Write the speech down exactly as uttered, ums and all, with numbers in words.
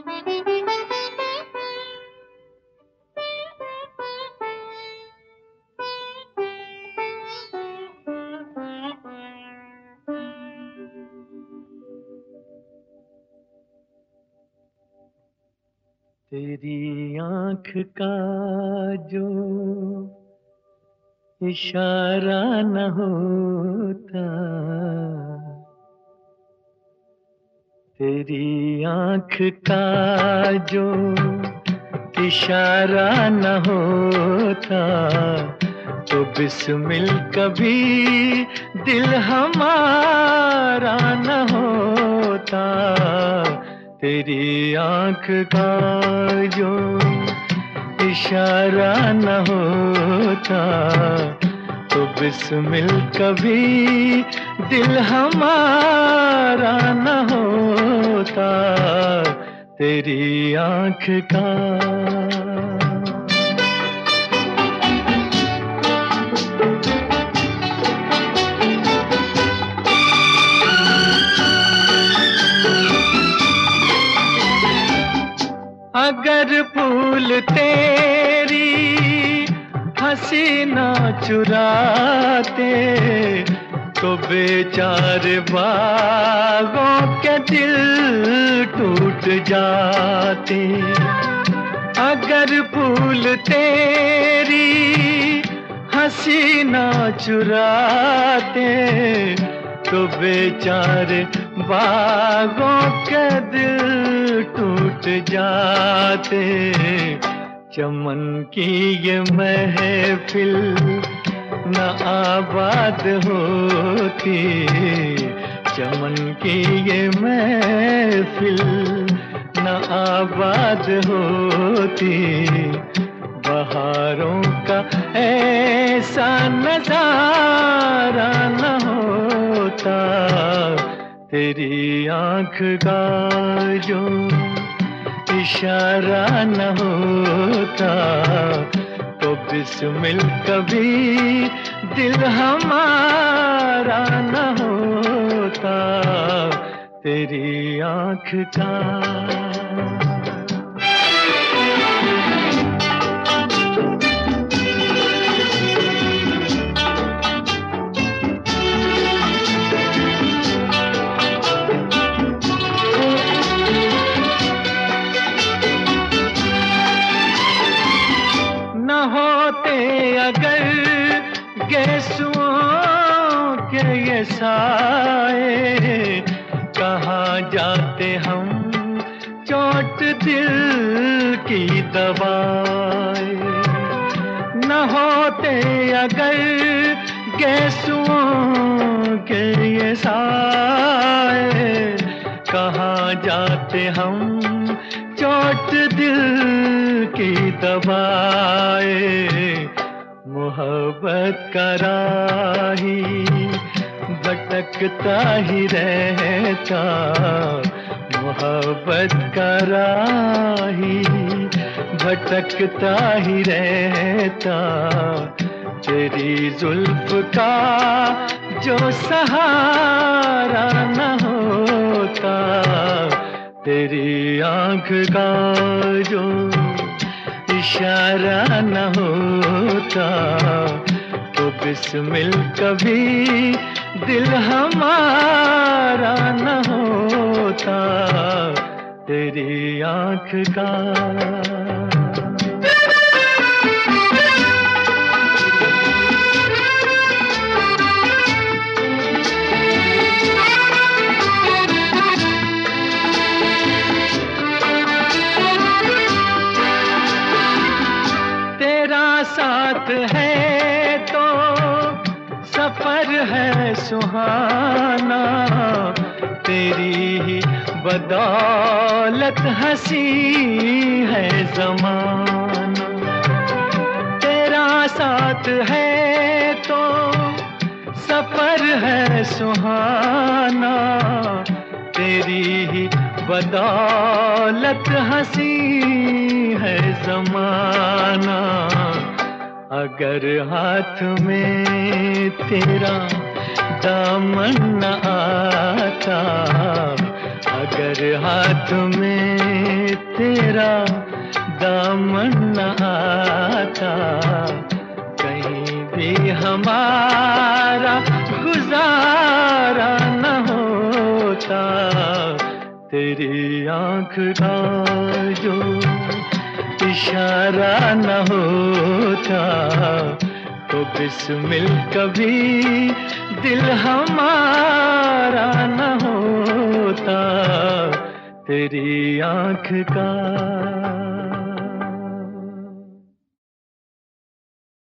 तेरी आँख का जो इशारा न होता, तेरी आँख का जो इशारा न होता, तो बिस्मिल कभी दिल हमारा न होता। तेरी आँख का जो इशारा न होता, तो बिस्मिल कभी दिल हमारा न होता। तेरी आँख का अगर फूल तेरी हंसी ना चुराते, तो बेचारे बागों के दिल टूट जाते। अगर फूल तेरी हंसी ना चुराते, तो बेचारे बागों के दिल टूट जाते। चमन की ये महफिल न आबाद होती, चमन की ये महफिल न आबाद होती। बहारों का ऐसा नजारा न होता। तेरी आँख का जो इशारा न होता, तो बिस्मिल कभी दिल हमारा न होता। तेरी आँख का अगर गेसुओं के ये साए, कहाँ जाते हम चोट दिल की दवाए। न होते अगर गेसुओं के ये साए, कहाँ जाते हम चोट दिल की दबाए। मोहब्बत का राही भटकता ही रहता, मोहब्बत का राही भटकता ही रहता। तेरी जुल्फ का जो सहारा न होता, तेरी आँख का जो इशारा न होता, तो बिस्मिल कभी दिल हमारा न होता। तेरी आँख का साथ है तो सफर है सुहाना, तेरी ही बदौलत हंसी है ज़माना। तेरा साथ है तो सफर है सुहाना, तेरी ही बदौलत हंसी है ज़माना। अगर हाथ में तेरा दामन न आता, अगर हाथ में तेरा दामन न आता, कहीं भी हमारा गुजारा न होता। तेरी आँख का जो इशारा न होता, तो बिस्मिल कभी दिल हमारा न होता। तेरी आँख का